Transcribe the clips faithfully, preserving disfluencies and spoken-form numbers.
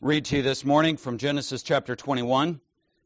read to you this morning from Genesis chapter twenty-one.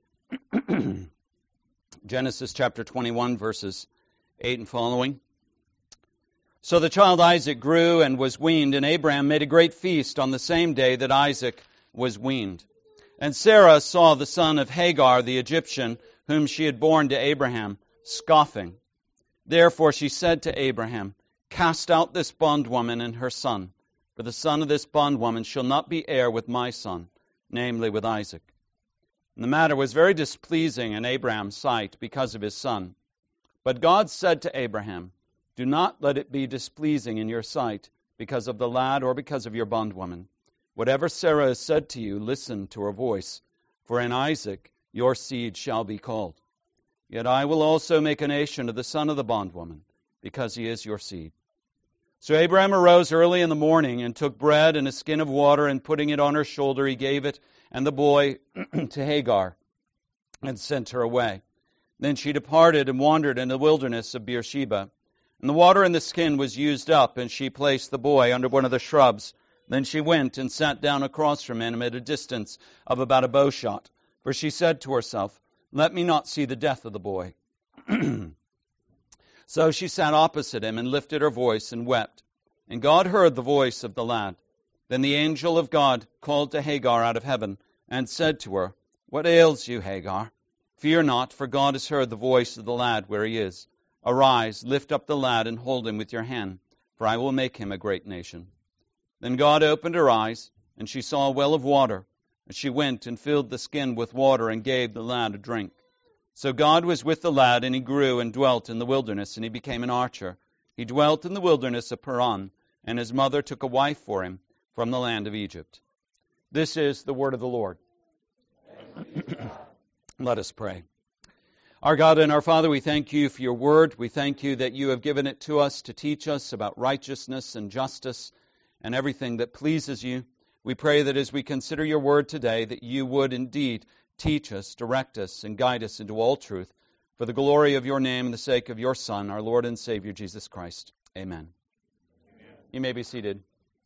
Genesis chapter twenty-one, verses eight and following. So the child Isaac grew and was weaned, and Abraham made a great feast on the same day that Isaac was weaned. And Sarah saw the son of Hagar the Egyptian, whom she had borne to Abraham, scoffing. Therefore she said to Abraham, Cast out this bondwoman and her son, for the son of this bondwoman shall not be heir with my son, namely with Isaac. And the matter was very displeasing in Abraham's sight because of his son. But God said to Abraham, Do not let it be displeasing in your sight because of the lad or because of your bondwoman. Whatever Sarah has said to you, listen to her voice, for in Isaac your seed shall be called. Yet I will also make a nation of the son of the bondwoman, because he is your seed. So Abraham arose early in the morning and took bread and a skin of water, and putting it on her shoulder, he gave it and the boy to Hagar and sent her away. Then she departed and wandered in the wilderness of Beersheba. And the water in the skin was used up, and she placed the boy under one of the shrubs. Then she went and sat down across from him at a distance of about a bow shot. For she said to herself, Let me not see the death of the boy. So she sat opposite him and lifted her voice and wept. And God heard the voice of the lad. Then the angel of God called to Hagar out of heaven and said to her, What ails you, Hagar? Fear not, for God has heard the voice of the lad where he is. Arise, lift up the lad and hold him with your hand, for I will make him a great nation. Then God opened her eyes, and she saw a well of water. And she went and filled the skin with water and gave the lad a drink. So God was with the lad, and he grew and dwelt in the wilderness, and he became an archer. He dwelt in the wilderness of Paran, and his mother took a wife for him from the land of Egypt. This is the word of the Lord. Let us pray. Our God and our Father, we thank you for your word. We thank you that you have given it to us to teach us about righteousness and justice and everything that pleases you. We pray that as we consider your word today, that you would indeed teach us, direct us, and guide us into all truth for the glory of your name and the sake of your Son, our Lord and Savior, Jesus Christ. Amen. Amen. You may be seated.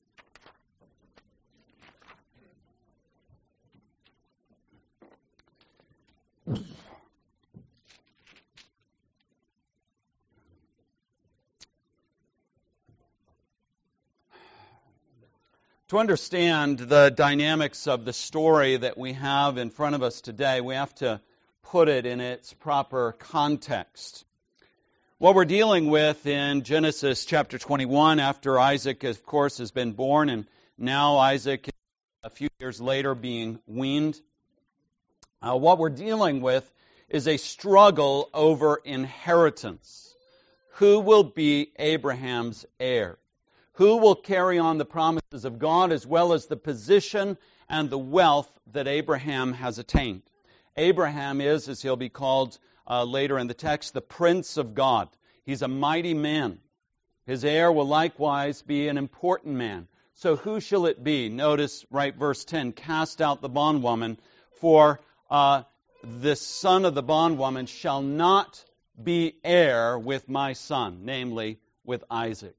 To understand the dynamics of the story that we have in front of us today, we have to put it in its proper context. What we're dealing with in Genesis chapter twenty-one, after Isaac, of course, has been born, and now Isaac, a few years later, being weaned, uh, what we're dealing with is a struggle over inheritance. Who will be Abraham's heir? Who will carry on the promises of God as well as the position and the wealth that Abraham has attained? Abraham is, as he'll be called uh, later in the text, the Prince of God. He's a mighty man. His heir will likewise be an important man. So who shall it be? Notice right verse ten, Cast out the bondwoman, for uh, the son of the bondwoman shall not be heir with my son, namely with Isaac.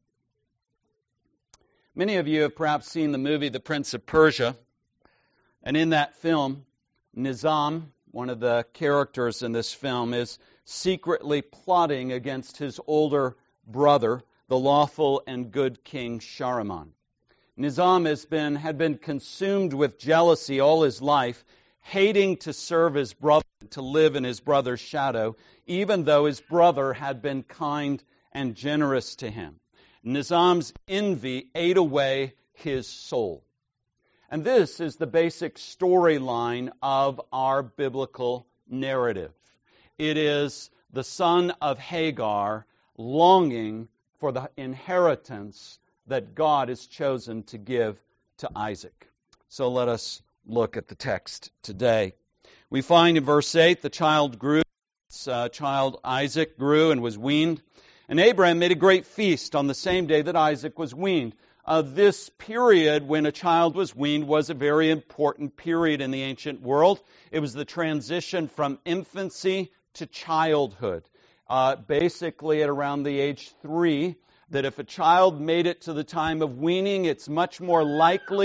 Many of you have perhaps seen the movie The Prince of Persia, and in that film, Nizam, one of the characters in this film, is secretly plotting against his older brother, the lawful and good King Shahriman. Nizam has been, had been consumed with jealousy all his life, hating to serve his brother, to live in his brother's shadow, even though his brother had been kind and generous to him. Nizam's envy ate away his soul. And this is the basic storyline of our biblical narrative. It is the son of Hagar longing for the inheritance that God has chosen to give to Isaac. So let us look at the text today. We find in verse eight, the child grew, uh, child Isaac grew and was weaned. And Abraham made a great feast on the same day that Isaac was weaned. Uh, this period when a child was weaned was a very important period in the ancient world. It was the transition from infancy to childhood. Uh, basically at around the age three, that if a child made it to the time of weaning, it's much more likely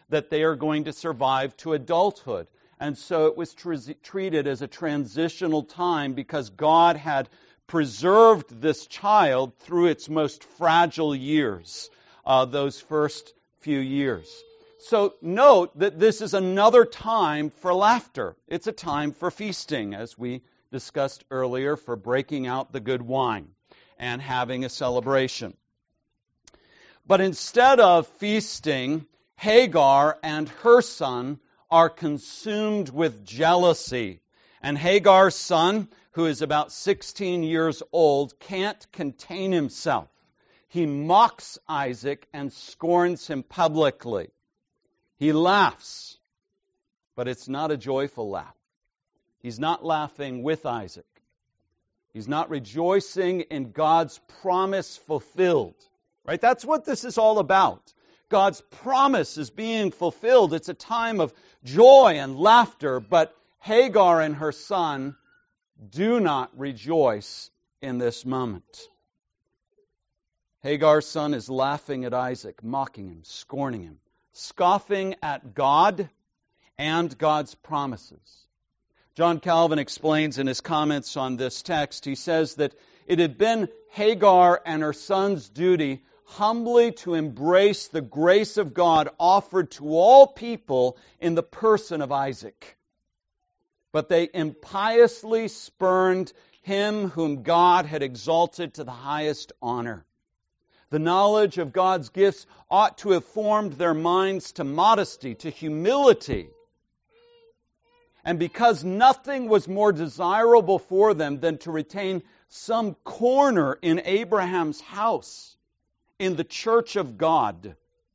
that they are going to survive to adulthood. And so it was tr- treated as a transitional time because God had preserved this child through its most fragile years, uh, those first few years. So note that this is another time for laughter. It's a time for feasting, as we discussed earlier, for breaking out the good wine and having a celebration. But instead of feasting, Hagar and her son are consumed with jealousy. And Hagar's son, who is about sixteen years old, can't contain himself. He mocks Isaac and scorns him publicly. He laughs, but it's not a joyful laugh. He's not laughing with Isaac. He's not rejoicing in God's promise fulfilled. Right? That's what this is all about. God's promise is being fulfilled. It's a time of joy and laughter, but Hagar and her son do not rejoice in this moment. Hagar's son is laughing at Isaac, mocking him, scorning him, scoffing at God and God's promises. John Calvin explains in his comments on this text, he says that it had been Hagar and her son's duty humbly to embrace the grace of God offered to all people in the person of Isaac. But they impiously spurned him whom God had exalted to the highest honor. The knowledge of God's gifts ought to have formed their minds to modesty, to humility. And because nothing was more desirable for them than to retain some corner in Abraham's house, in the church of God,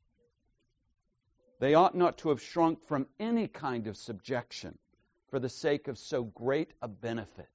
they ought not to have shrunk from any kind of subjection for the sake of so great a benefit.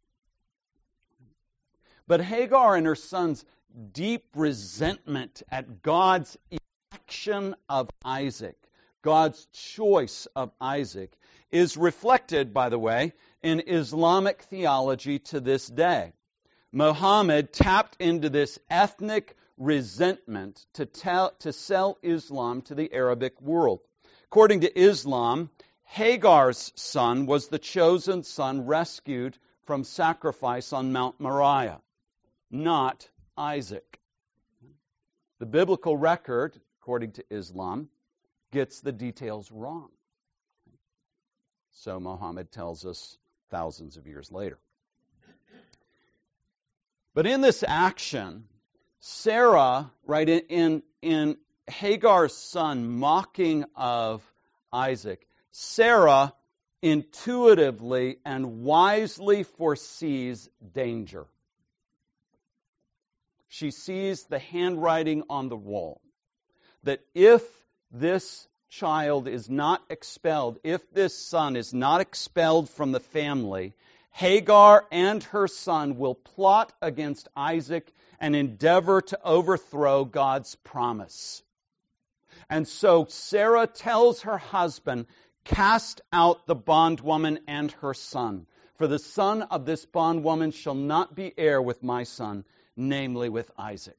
But Hagar and her son's deep resentment at God's election of Isaac, God's choice of Isaac, is reflected, by the way, in Islamic theology to this day. Muhammad tapped into this ethnic resentment to, tell, to sell Islam to the Arabic world. According to Islam, Hagar's son was the chosen son rescued from sacrifice on Mount Moriah, not Isaac. The biblical record, according to Islam, gets the details wrong. So Muhammad tells us thousands of years later. But in this action, Sarah, right, in, in, in Hagar's son mocking of Isaac, Sarah intuitively and wisely foresees danger. She sees the handwriting on the wall, that if this child is not expelled, if this son is not expelled from the family, Hagar and her son will plot against Isaac and endeavor to overthrow God's promise. And so Sarah tells her husband, cast out the bondwoman and her son, for the son of this bondwoman shall not be heir with my son, namely with Isaac.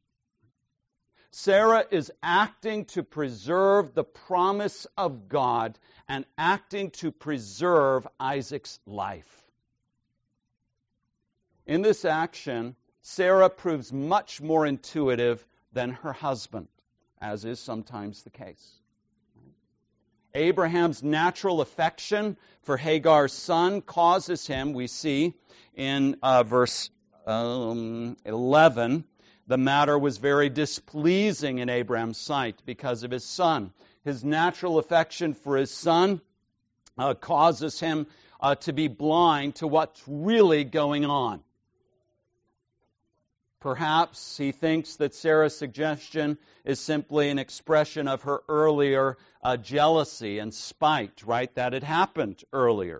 Sarah is acting to preserve the promise of God and acting to preserve Isaac's life. In this action, Sarah proves much more intuitive than her husband, as is sometimes the case. Abraham's natural affection for Hagar's son causes him, we see in uh, verse um, eleven, the matter was very displeasing in Abraham's sight because of his son. His natural affection for his son uh, causes him uh, to be blind to what's really going on. Perhaps he thinks that Sarah's suggestion is simply an expression of her earlier uh, jealousy and spite, right? That had happened earlier.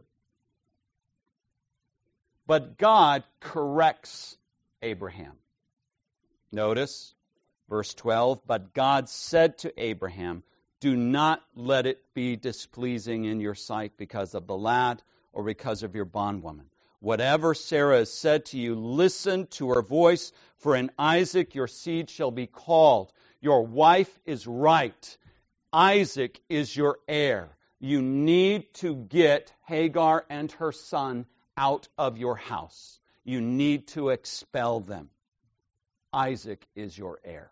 But God corrects Abraham. Notice verse twelve, but God said to Abraham, do not let it be displeasing in your sight because of the lad or because of your bondwoman. Whatever Sarah has said to you, listen to her voice, for in Isaac your seed shall be called. Your wife is right. Isaac is your heir. You need to get Hagar and her son out of your house. You need to expel them. Isaac is your heir.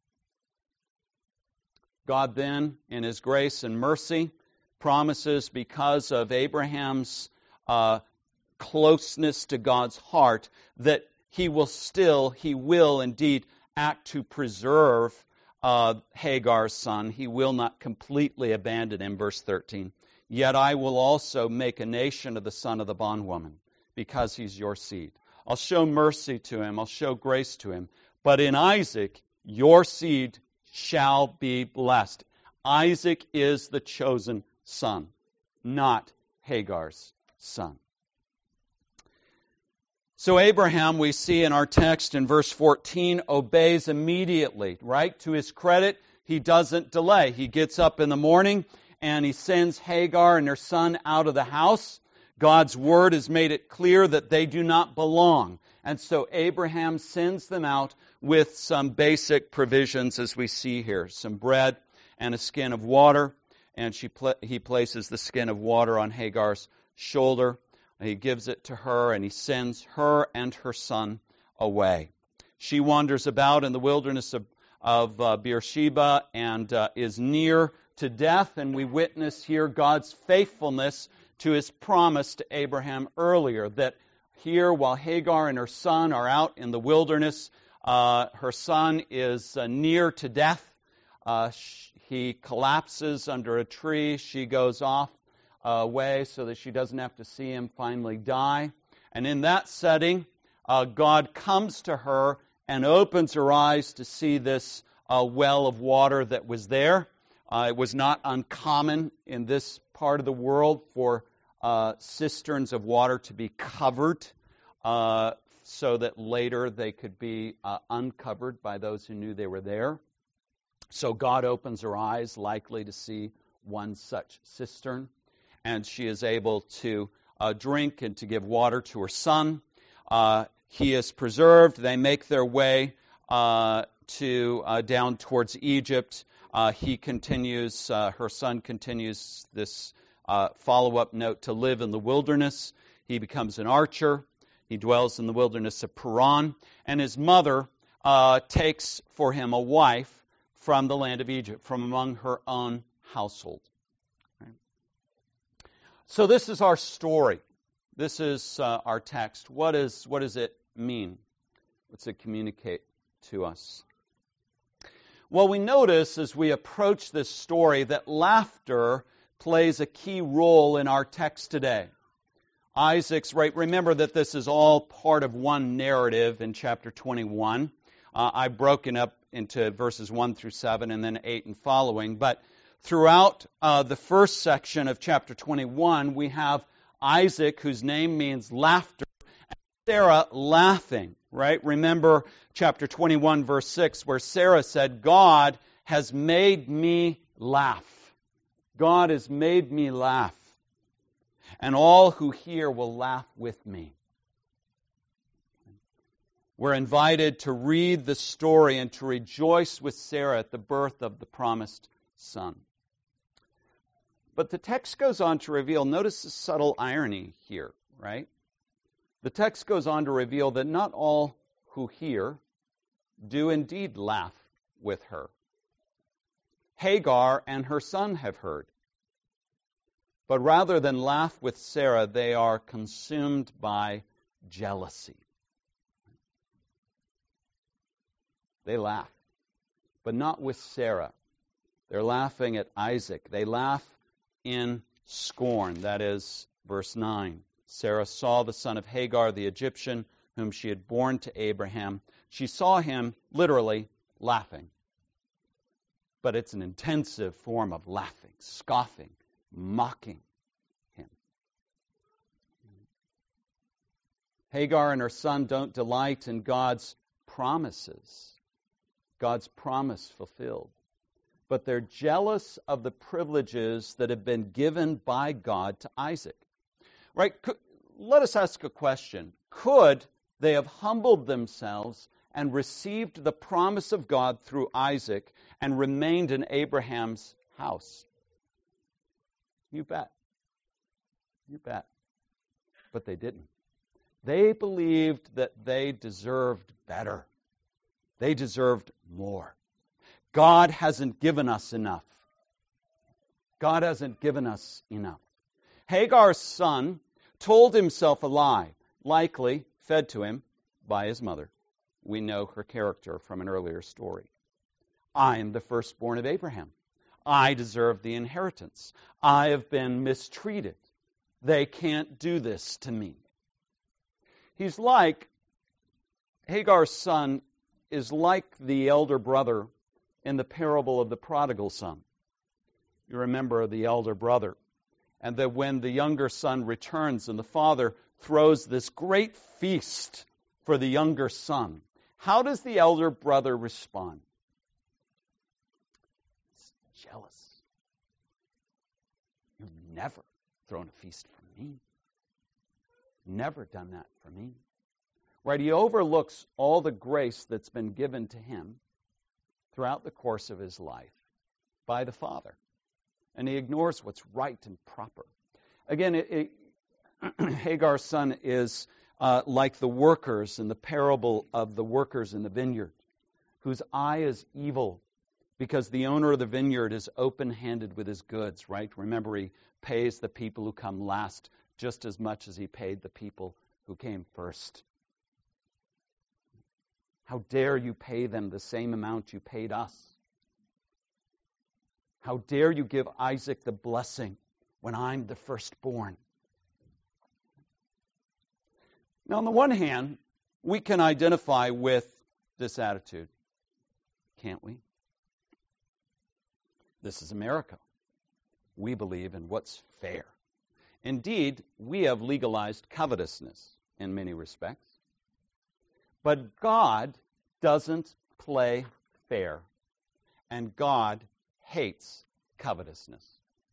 God then, in His grace and mercy, promises, because of Abraham's uh, closeness to God's heart, that He will still, He will indeed act to preserve uh, Hagar's son. He will not completely abandon him. Verse thirteen. Yet I will also make a nation of the son of the bondwoman, because he's your seed. I'll show mercy to him. I'll show grace to him. But in Isaac, your seed shall be blessed. Isaac is the chosen son, not Hagar's son. So Abraham, we see in our text in verse fourteen, obeys immediately, right? To his credit, he doesn't delay. He gets up in the morning and he sends Hagar and her son out of the house. God's word has made it clear that they do not belong. And so Abraham sends them out with some basic provisions, as we see here. Some bread and a skin of water. And she pl- he places the skin of water on Hagar's shoulder. He gives it to her, and he sends her and her son away. She wanders about in the wilderness of, of uh, Beersheba and uh, is near to death. And we witness here God's faithfulness to His promise to Abraham earlier, that here, while Hagar and her son are out in the wilderness, uh, her son is uh, near to death. Uh, sh- he collapses under a tree. She goes off uh, away so that she doesn't have to see him finally die. And in that setting, uh, God comes to her and opens her eyes to see this uh, well of water that was there. Uh, it was not uncommon in this part of the world for uh, cisterns of water to be covered uh, so that later they could be uh, uncovered by those who knew they were there. So God opens her eyes, likely to see one such cistern, and she is able to uh, drink and to give water to her son. Uh, he is preserved. They make their way uh, to uh, down towards Egypt. Uh, he continues, uh, her son continues this uh, follow-up note to live in the wilderness. He becomes an archer. He dwells in the wilderness of Paran. And his mother uh, takes for him a wife from the land of Egypt, from among her own household. Right? So this is our story. This is uh, our text. What is what does it mean? What's it communicate to us? Well, we notice as we approach this story that laughter plays a key role in our text today. Isaac's, right, remember that this is all part of one narrative in chapter twenty-one. Uh, I've broken up into verses one through seven and then eight and following. But throughout uh, the first section of chapter twenty-one, we have Isaac, whose name means laughter, and Sarah laughing, right? Remember chapter twenty-one, verse six, where Sarah said, God has made me laugh. God has made me laugh. And all who hear will laugh with me. We're invited to read the story and to rejoice with Sarah at the birth of the promised son. But the text goes on to reveal, notice the subtle irony here, right? The text goes on to reveal that not all who hear do indeed laugh with her. Hagar and her son have heard. But rather than laugh with Sarah, they are consumed by jealousy. They laugh, but not with Sarah. They're laughing at Isaac. They laugh in scorn. That is verse nine. Sarah saw the son of Hagar, the Egyptian, whom she had borne to Abraham. She saw him literally laughing. But it's an intensive form of laughing, scoffing, mocking him. Hagar and her son don't delight in God's promises. God's promise fulfilled. But they're jealous of the privileges that have been given by God to Isaac. Right? Let us ask a question. Could they have humbled themselves and received the promise of God through Isaac and remained in Abraham's house. You bet. You bet. But they didn't. They believed that they deserved better. They deserved more. God hasn't given us enough. God hasn't given us enough. Hagar's son told himself a lie, likely fed to him by his mother. We know her character from an earlier story. I am the firstborn of Abraham. I deserve the inheritance. I have been mistreated. They can't do this to me. He's like, Hagar's son is like the elder brother in the parable of the prodigal son. You remember the elder brother. And that when the younger son returns and the father throws this great feast for the younger son, how does the elder brother respond? He's jealous. You've never thrown a feast for me. Never done that for me. Right? He overlooks all the grace that's been given to him throughout the course of his life by the Father. And he ignores what's right and proper. Again, it, it, Hagar's son is uh, like the workers in the parable of the workers in the vineyard, whose eye is evil because the owner of the vineyard is open-handed with his goods, right? Remember, he pays the people who come last just as much as he paid the people who came first. How dare you pay them the same amount you paid us? How dare you give Isaac the blessing when I'm the firstborn? Now, on the one hand, we can identify with this attitude, can't we? This is America. We believe in what's fair. Indeed, we have legalized covetousness in many respects. But God doesn't play fair, and God hates covetousness.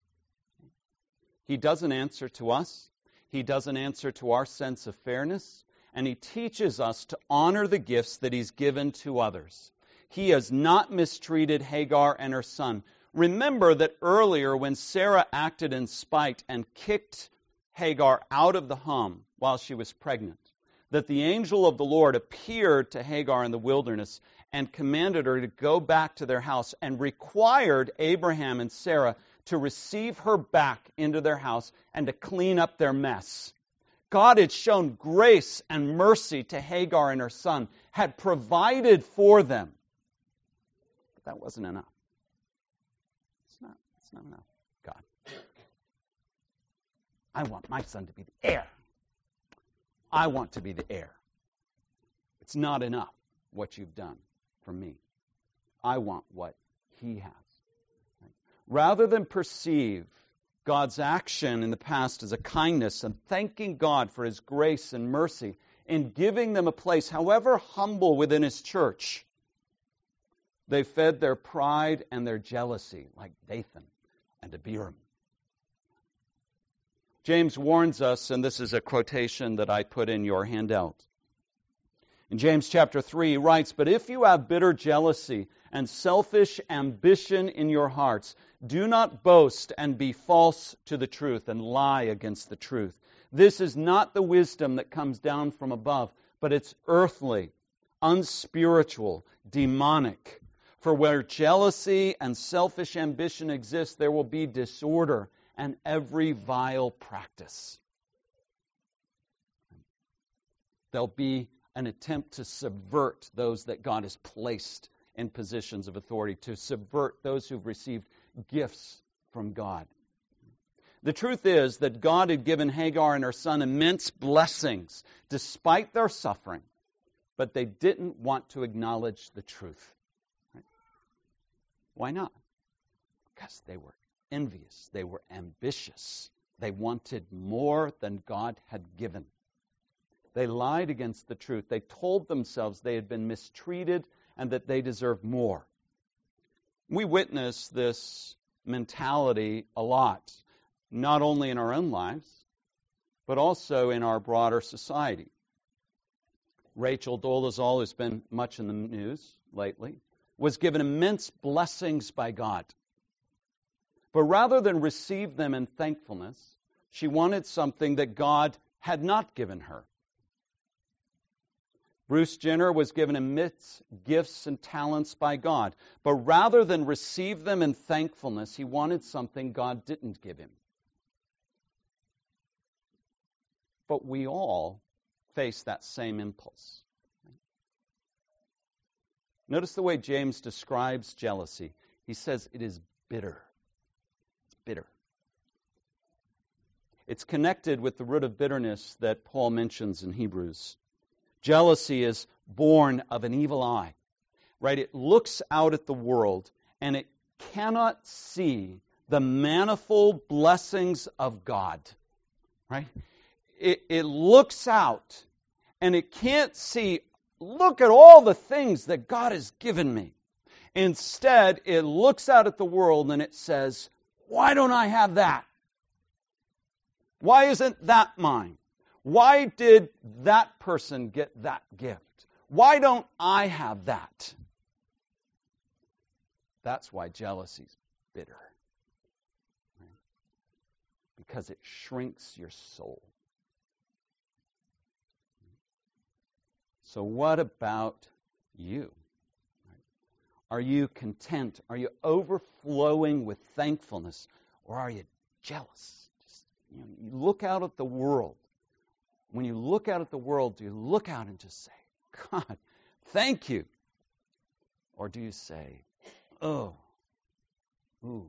He doesn't answer to us. He doesn't answer to our sense of fairness, and he teaches us to honor the gifts that he's given to others. He has not mistreated Hagar and her son. Remember that earlier when Sarah acted in spite and kicked Hagar out of the home while she was pregnant, that the angel of the Lord appeared to Hagar in the wilderness and commanded her to go back to their house and required Abraham and Sarah to receive her back into their house and to clean up their mess. God had shown grace and mercy to Hagar and her son, had provided for them. But that wasn't enough. It's not, it's not enough, God. I want my son to be the heir. I want to be the heir. It's not enough what you've done for me. I want what he has. Right? Rather than perceive God's action in the past as a kindness and thanking God for his grace and mercy in giving them a place, however humble, within his church, they fed their pride and their jealousy like Dathan and Abiram. James warns us, and this is a quotation that I put in your handout. In James chapter three, he writes, "But if you have bitter jealousy and selfish ambition in your hearts, do not boast and be false to the truth and lie against the truth. This is not the wisdom that comes down from above, but it's earthly, unspiritual, demonic. For where jealousy and selfish ambition exist, there will be disorder and every vile practice." There'll be an attempt to subvert those that God has placed in positions of authority, to subvert those who've received gifts from God. The truth is that God had given Hagar and her son immense blessings despite their suffering, but they didn't want to acknowledge the truth. Right? Why not? Because they were envious. They were ambitious. They wanted more than God had given. They lied against the truth. They told themselves they had been mistreated and that they deserved more. We witness this mentality a lot, not only in our own lives, but also in our broader society. Rachel Dolezal, who's been much in the news lately, was given immense blessings by God. But rather than receive them in thankfulness, she wanted something that God had not given her. Bruce Jenner was given immense gifts and talents by God, but rather than receive them in thankfulness, he wanted something God didn't give him. But we all face that same impulse. Notice the way James describes jealousy. He says it is bitter. It's bitter. It's connected with the root of bitterness that Paul mentions in Hebrews. Jealousy is born of an evil eye, right? It looks out at the world and it cannot see the manifold blessings of God, right? It, it looks out and it can't see, look at all the things that God has given me. Instead, it looks out at the world and it says, why don't I have that? Why isn't that mine? Why did that person get that gift? Why don't I have that? That's why jealousy is bitter. Right? Because it shrinks your soul. So what about you? Are you content? Are you overflowing with thankfulness? Or are you jealous? Just, you know, you look out at the world. When you look out at the world, do you look out and just say, God, thank you? Or do you say, oh, ooh,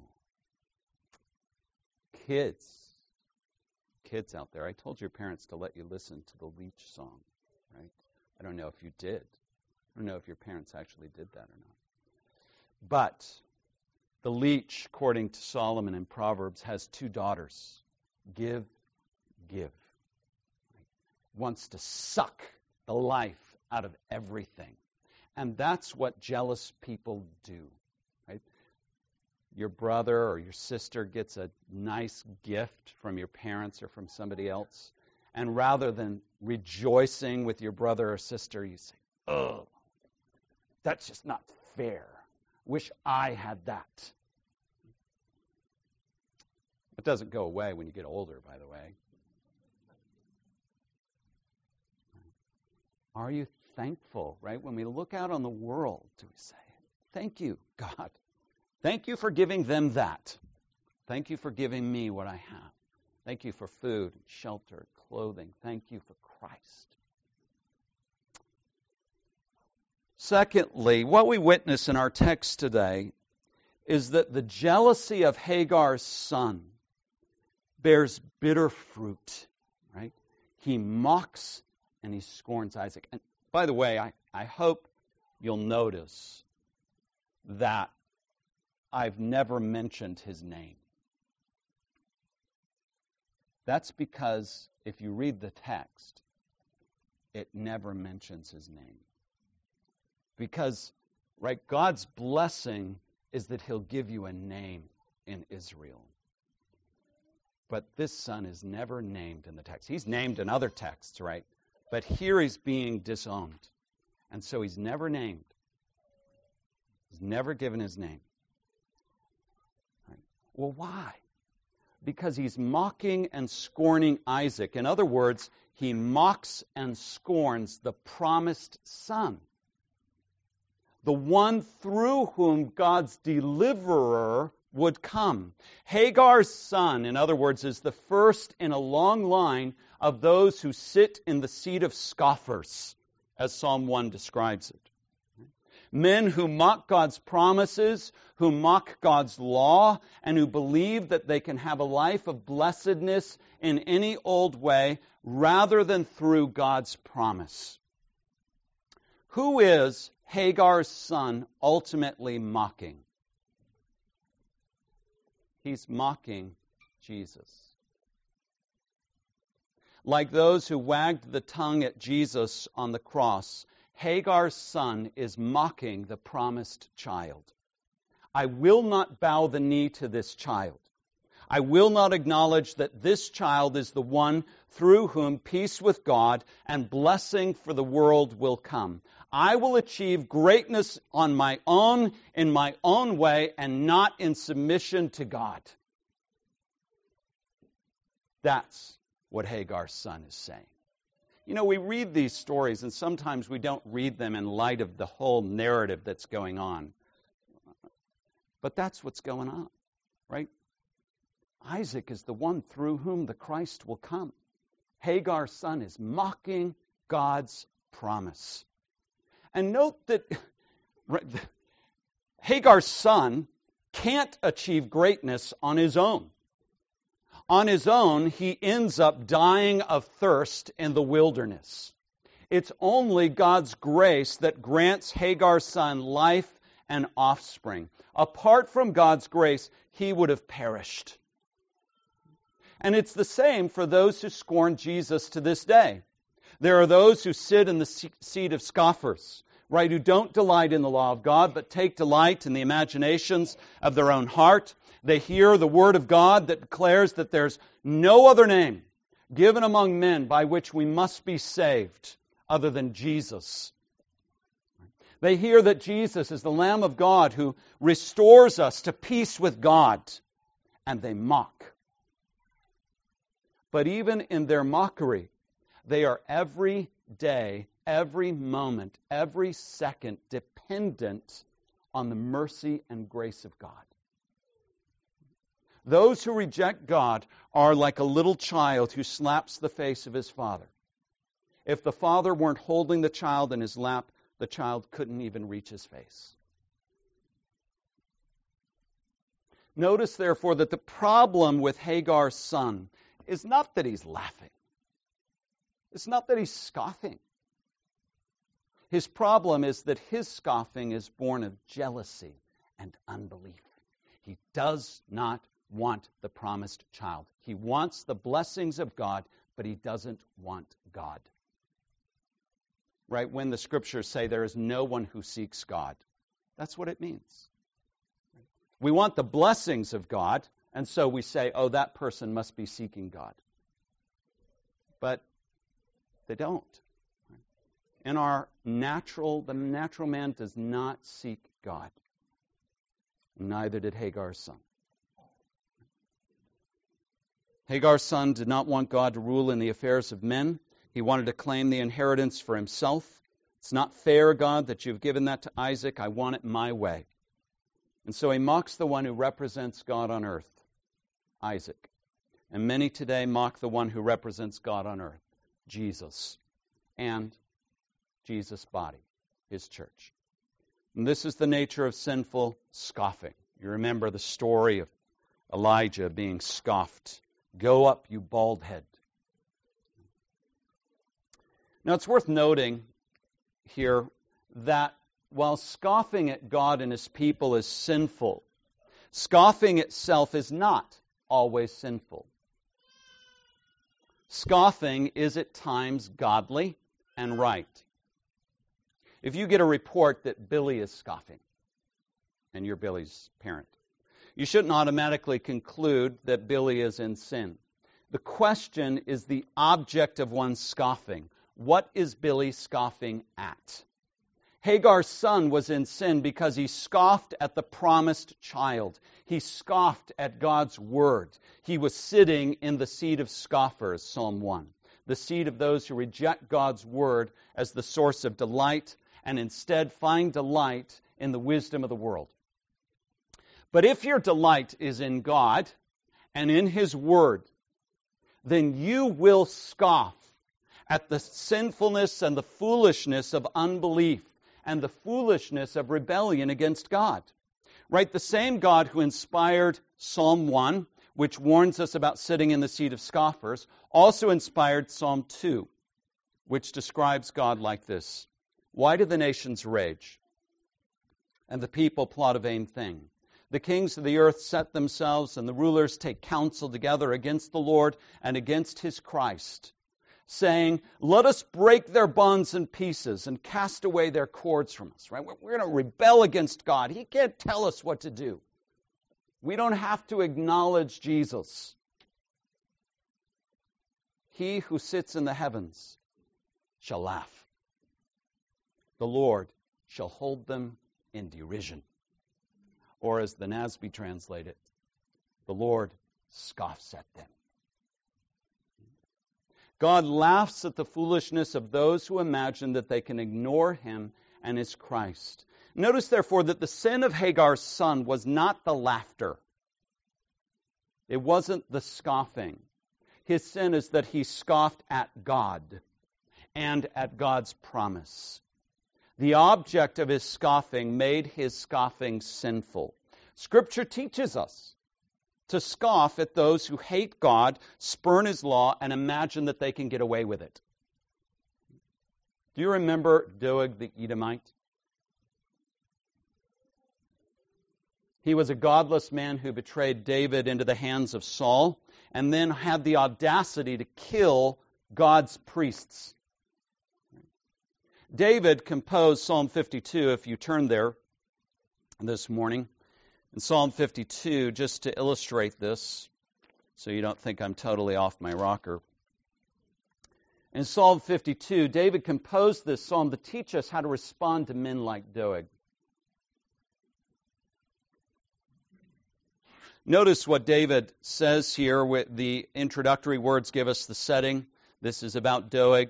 kids, kids out there, I told your parents to let you listen to the Leech song, right? I don't know if you did. I don't know if your parents actually did that or not. But the leech, according to Solomon in Proverbs, has two daughters. Give, give. Wants to suck the life out of everything. And that's what jealous people do. Right? Your brother or your sister gets a nice gift from your parents or from somebody else, and rather than rejoicing with your brother or sister, you say, oh, that's just not fair. Wish I had that. It doesn't go away when you get older, by the way. Are you thankful, right? When we look out on the world, do we say, thank you, God. Thank you for giving them that. Thank you for giving me what I have. Thank you for food, shelter, clothing. Thank you for Christ. Secondly, what we witness in our text today is that the jealousy of Hagar's son bears bitter fruit, right? He mocks and he scorns Isaac. And by the way, I, I hope you'll notice that I've never mentioned his name. That's because if you read the text, it never mentions his name. Because, right, God's blessing is that he'll give you a name in Israel. But this son is never named in the text. He's named in other texts, right? But here he's being disowned. And so he's never named. He's never given his name. Right. Well, why? Because he's mocking and scorning Isaac. In other words, he mocks and scorns the promised son. The one through whom God's deliverer would come. Hagar's son, in other words, is the first in a long line of those who sit in the seat of scoffers, as Psalm one describes it. Men who mock God's promises, who mock God's law, and who believe that they can have a life of blessedness in any old way rather than through God's promise. Who is Hagar's son ultimately mocking? He's mocking Jesus. Like those who wagged the tongue at Jesus on the cross, Hagar's son is mocking the promised child. I will not bow the knee to this child. I will not acknowledge that this child is the one through whom peace with God and blessing for the world will come. I will achieve greatness on my own, in my own way, and not in submission to God. That's what Hagar's son is saying. You know, we read these stories, and sometimes we don't read them in light of the whole narrative that's going on. But that's what's going on, right? Isaac is the one through whom the Christ will come. Hagar's son is mocking God's promise. And note that Hagar's son can't achieve greatness on his own. On his own, he ends up dying of thirst in the wilderness. It's only God's grace that grants Hagar's son life and offspring. Apart from God's grace, he would have perished. And it's the same for those who scorn Jesus to this day. There are those who sit in the seat of scoffers, right, who don't delight in the law of God, but take delight in the imaginations of their own heart. They hear the word of God that declares that there's no other name given among men by which we must be saved other than Jesus. They hear that Jesus is the Lamb of God who restores us to peace with God, and they mock. But even in their mockery, they are every day, every moment, every second dependent on the mercy and grace of God. Those who reject God are like a little child who slaps the face of his father. If the father weren't holding the child in his lap, the child couldn't even reach his face. Notice, therefore, that the problem with Hagar's son is not that he's laughing. It's not that he's scoffing. His problem is that his scoffing is born of jealousy and unbelief. He does not want the promised child. He wants the blessings of God, but he doesn't want God. Right? When the scriptures say there is no one who seeks God, that's what it means. We want the blessings of God, and so we say, oh, that person must be seeking God. But they don't. In our natural, the natural man does not seek God. Neither did Hagar's son. Hagar's son did not want God to rule in the affairs of men. He wanted to claim the inheritance for himself. It's not fair, God, that you've given that to Isaac. I want it my way. And so he mocks the one who represents God on earth, Isaac. And many today mock the one who represents God on earth, Jesus, and Jesus' body, his church. And this is the nature of sinful scoffing. You remember the story of Elijah being scoffed. Go up, you bald head. Now, it's worth noting here that while scoffing at God and his people is sinful, scoffing itself is not always sinful. Scoffing is at times godly and right. If you get a report that Billy is scoffing, and you're Billy's parent, you shouldn't automatically conclude that Billy is in sin. The question is the object of one's scoffing. What is Billy scoffing at? Hagar's son was in sin because he scoffed at the promised child. He scoffed at God's word. He was sitting in the seat of scoffers, Psalm one. The seat of those who reject God's word as the source of delight and instead find delight in the wisdom of the world. But if your delight is in God and in his word, then you will scoff at the sinfulness and the foolishness of unbelief and the foolishness of rebellion against God. Right? The same God who inspired Psalm one, which warns us about sitting in the seat of scoffers, also inspired Psalm two, which describes God like this. Why do the nations rage, and the people plot a vain thing? The kings of the earth set themselves, and the rulers take counsel together against the Lord and against his Christ, saying, let us break their bonds in pieces and cast away their cords from us. Right? We're going to rebel against God. He can't tell us what to do. We don't have to acknowledge Jesus. He who sits in the heavens shall laugh. the Lord shall hold them in derision. Or as the N A S B translate it, the Lord scoffs at them. God laughs at the foolishness of those who imagine that they can ignore him and his Christ. Notice, therefore, that the sin of Hagar's son was not the laughter. It wasn't the scoffing. His sin is that he scoffed at God and at God's promise. The object of his scoffing made his scoffing sinful. Scripture teaches us to scoff at those who hate God, spurn his law, and imagine that they can get away with it. Do you remember Doeg the Edomite? He was a godless man who betrayed David into the hands of Saul and then had the audacity to kill God's priests. David composed Psalm fifty-two, if you turn there this morning. In Psalm fifty-two, just to illustrate this, so you don't think I'm totally off my rocker. In Psalm fifty-two, David composed this psalm to teach us how to respond to men like Doeg. Notice what David says here. With the introductory words give us the setting. This is about Doeg.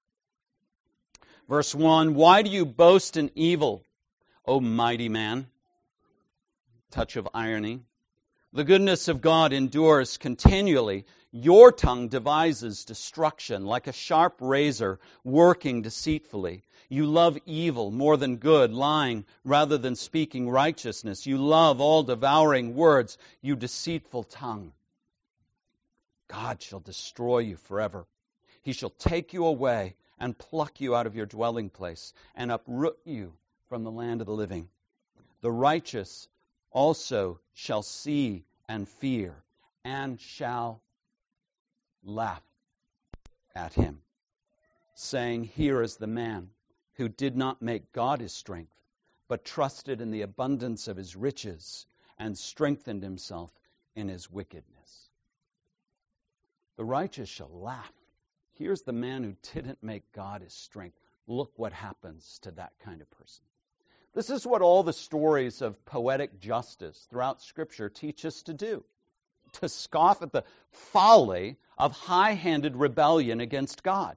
Verse one, why do you boast in evil, O mighty man? Touch of irony. The goodness of God endures continually. Your tongue devises destruction like a sharp razor working deceitfully. You love evil more than good, lying rather than speaking righteousness. You love all devouring words, you deceitful tongue. God shall destroy you forever. He shall take you away and pluck you out of your dwelling place and uproot you from the land of the living. The righteous also shall see and fear and shall laugh at him, saying, here is the man who did not make God his strength, but trusted in the abundance of his riches and strengthened himself in his wickedness. The righteous shall laugh. Here's the man who didn't make God his strength. Look what happens to that kind of person. This is what all the stories of poetic justice throughout Scripture teach us to do. To scoff at the folly of high-handed rebellion against God.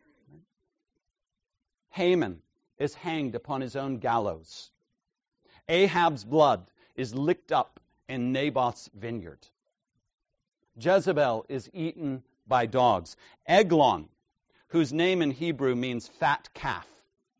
Haman is hanged upon his own gallows. Ahab's blood is licked up in Naboth's vineyard. Jezebel is eaten by dogs. Eglon, whose name in Hebrew means fat calf,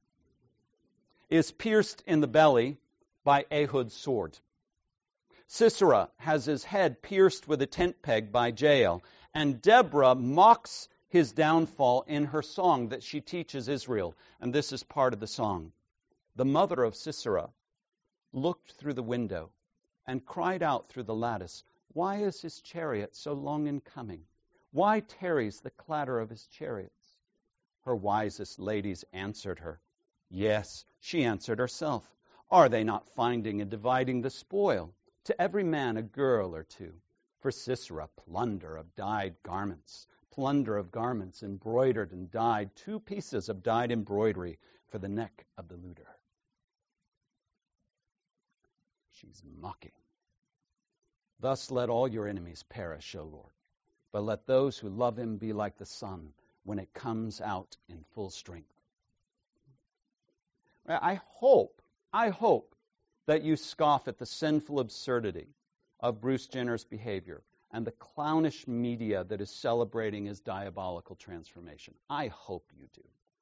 is pierced in the belly by Ehud's sword. Sisera has his head pierced with a tent peg by Jael, and Deborah mocks his downfall in her song that she teaches Israel. And this is part of the song. The mother of Sisera looked through the window and cried out through the lattice, why is his chariot so long in coming? Why tarries the clatter of his chariots? Her wisest ladies answered her. Yes, she answered herself. Are they not finding and dividing the spoil? To every man a girl or two. For Sisera, plunder of dyed garments, plunder of garments embroidered and dyed, two pieces of dyed embroidery for the neck of the looter. She's mocking. Thus let all your enemies perish, O Lord, but let those who love him be like the sun when it comes out in full strength. I hope, I hope that you scoff at the sinful absurdity of Bruce Jenner's behavior and the clownish media that is celebrating his diabolical transformation. I hope you do.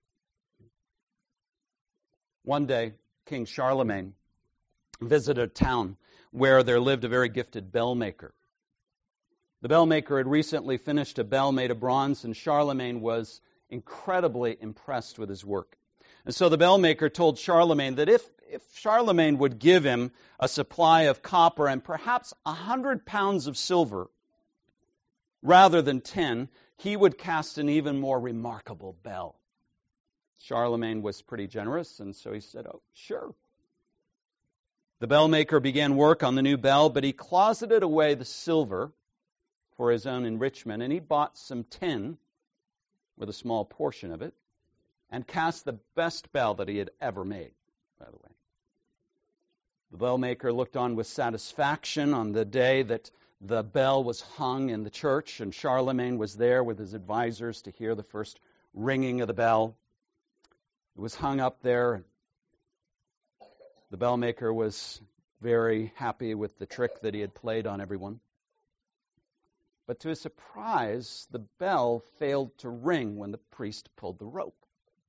One day, King Charlemagne visited a town where there lived a very gifted bell maker. The bell maker had recently finished a bell made of bronze, and Charlemagne was incredibly impressed with his work. And so the bell maker told Charlemagne that if, if Charlemagne would give him a supply of copper and perhaps a hundred pounds of silver, rather than ten, he would cast an even more remarkable bell. Charlemagne was pretty generous, and so he said, oh, sure. The bell maker began work on the new bell, but he closeted away the silver for his own enrichment, and he bought some tin with a small portion of it, and cast the best bell that he had ever made, by the way. The bell maker looked on with satisfaction on the day that the bell was hung in the church, and Charlemagne was there with his advisors to hear the first ringing of the bell. It was hung up there. The bell maker was very happy with the trick that he had played on everyone. But to his surprise, the bell failed to ring when the priest pulled the rope.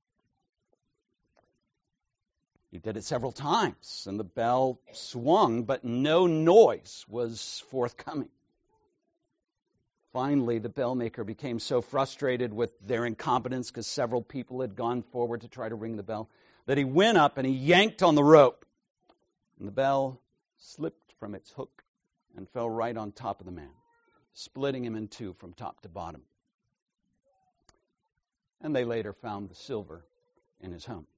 He did it several times, and the bell swung, but no noise was forthcoming. Finally, the bell maker became so frustrated with their incompetence, because several people had gone forward to try to ring the bell, that he went up and he yanked on the rope. And the bell slipped from its hook and fell right on top of the man, splitting him in two from top to bottom. And they later found the silver in his home.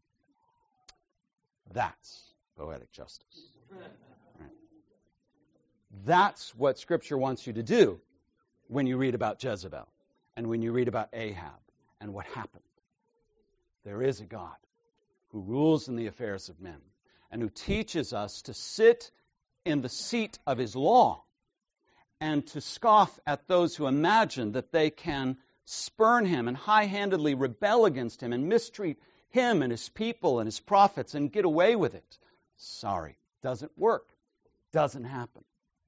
That's poetic justice. Right. That's what Scripture wants you to do when you read about Jezebel and when you read about Ahab and what happened. There is a God who rules in the affairs of men and who teaches us to sit in the seat of his law and to scoff at those who imagine that they can spurn him and high-handedly rebel against him and mistreat him and his people and his prophets and get away with it. Sorry, doesn't work, doesn't happen.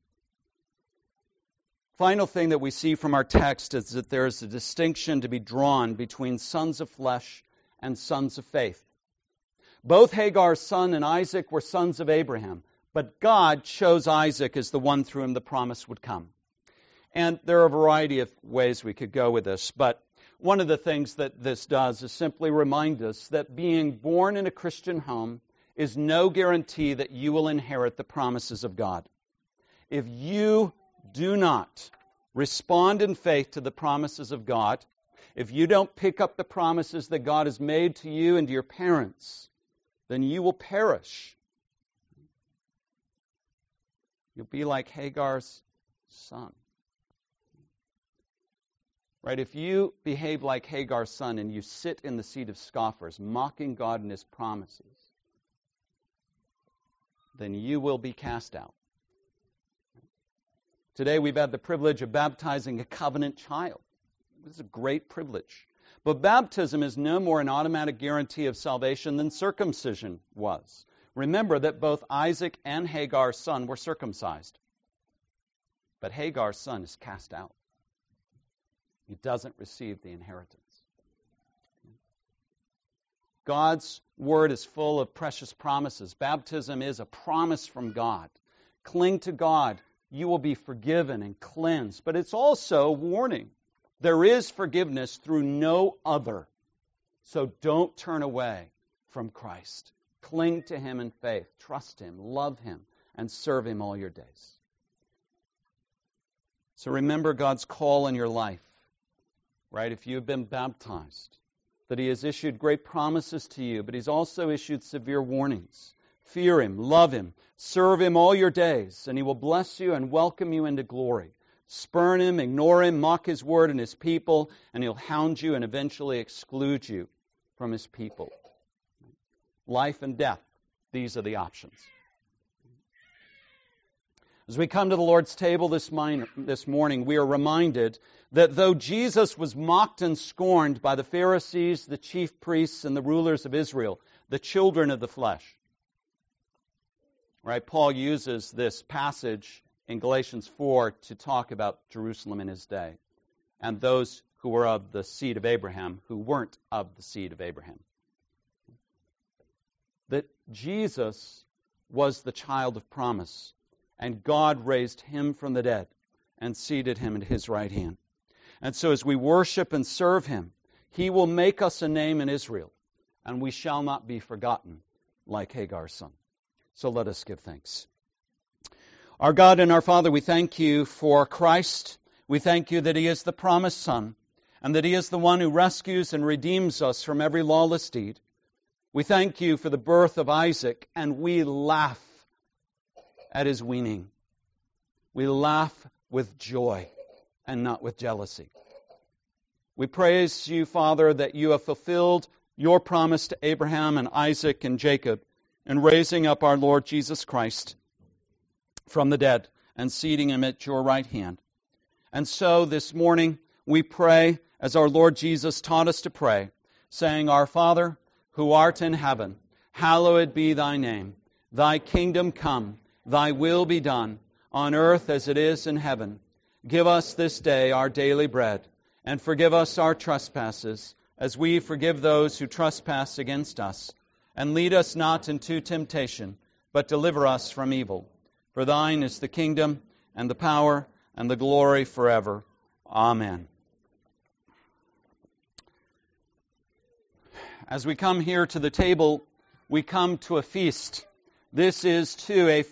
Final thing that we see from our text is that there is a distinction to be drawn between sons of flesh and sons of faith. Both Hagar's son and Isaac were sons of Abraham, but God chose Isaac as the one through whom the promise would come. And there are a variety of ways we could go with this, but one of the things that this does is simply remind us that being born in a Christian home is no guarantee that you will inherit the promises of God. If you do not respond in faith to the promises of God, if you don't pick up the promises that God has made to you and to your parents, then you will perish. You'll be like Hagar's son. Right? If you behave like Hagar's son and you sit in the seat of scoffers, mocking God and his promises, then you will be cast out. Today we've had the privilege of baptizing a covenant child. This is a great privilege. But baptism is no more an automatic guarantee of salvation than circumcision was. Remember that both Isaac and Hagar's son were circumcised. But Hagar's son is cast out. He doesn't receive the inheritance. God's word is full of precious promises. Baptism is a promise from God. Cling to God. You will be forgiven and cleansed. But it's also a warning. There is forgiveness through no other. So don't turn away from Christ. Cling to him in faith. Trust him. Love him. And serve him all your days. So remember God's call in your life. Right? If you've been baptized, that he has issued great promises to you, but he's also issued severe warnings. Fear him, love him, serve him all your days, and he will bless you and welcome you into glory. Spurn him, ignore him, mock his word and his people, and he'll hound you and eventually exclude you from his people. Life and death, these are the options. As we come to the Lord's table this, minor, this morning, we are reminded that though Jesus was mocked and scorned by the Pharisees, the chief priests, and the rulers of Israel, the children of the flesh, right? Paul uses this passage in Galatians four to talk about Jerusalem in his day and those who were of the seed of Abraham who weren't of the seed of Abraham. That Jesus was the child of promise, and God raised him from the dead and seated him at his right hand. And so as we worship and serve him, he will make us a name in Israel, and we shall not be forgotten like Hagar's son. So let us give thanks. Our God and our Father, we thank you for Christ. We thank you that he is the promised Son, and that he is the one who rescues and redeems us from every lawless deed. We thank you for the birth of Isaac, and we laugh at his weaning. We laugh with joy and not with jealousy. We praise you, Father, that you have fulfilled your promise to Abraham and Isaac and Jacob in raising up our Lord Jesus Christ from the dead and seating him at your right hand. And so this morning we pray as our Lord Jesus taught us to pray, saying, Our Father, who art in heaven, hallowed be thy name. Thy kingdom come, thy will be done, on earth as it is in heaven. Give us this day our daily bread, and forgive us our trespasses, as we forgive those who trespass against us. And lead us not into temptation, but deliver us from evil. For thine is the kingdom, and the power, and the glory forever. Amen. As we come here to the table, we come to a feast. This is, too, a